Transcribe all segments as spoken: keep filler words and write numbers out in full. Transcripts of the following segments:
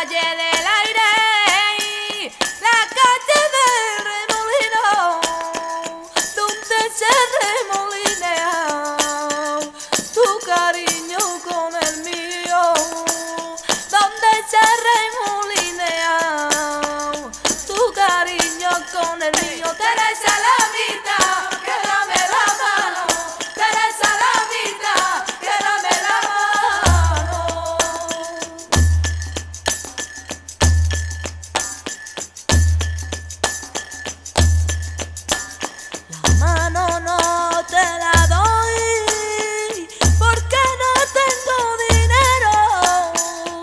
calle del aire, la calle del remolino, donde se remolinea tu cariño con el mío, donde se remolinea tu cariño con el mío. Teresa Lamita, que dame la mano, Teresa Lamita, que dame la mano. La mano no te la doy porque no tengo dinero.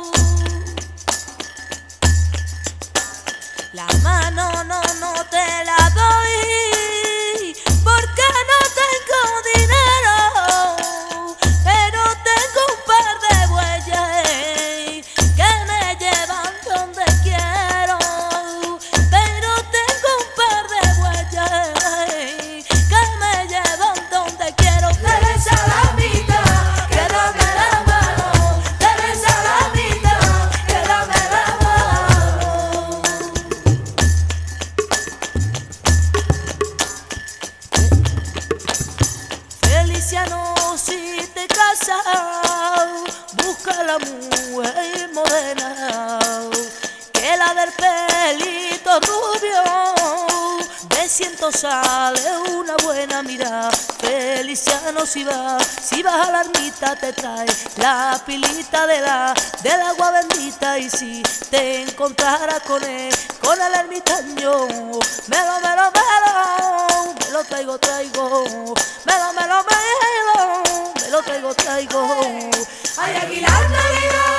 La mano no, no te la doy porque no tengo dinero, pero tengo un par de bueyes que me llevan donde quiero, pero tengo un par de bueyes que me llevan donde quiero. Teresa Lamita, que dame la mano, Teresa Lamita, que dame la mano. Feliciano, si te casas, busca la mujer morena, que la del pelito rubio, de ciento sale una buena mirada. Feliciano, si vas, si vas a la ermita te trae la pilita de la, del agua bendita, y si te encontraras con él, con el ermitaño, melo, melo, melo, me lo traigo, traigo, melo, melo, melo, me lo traigo, traigo. Ay, Aguilar Navidad.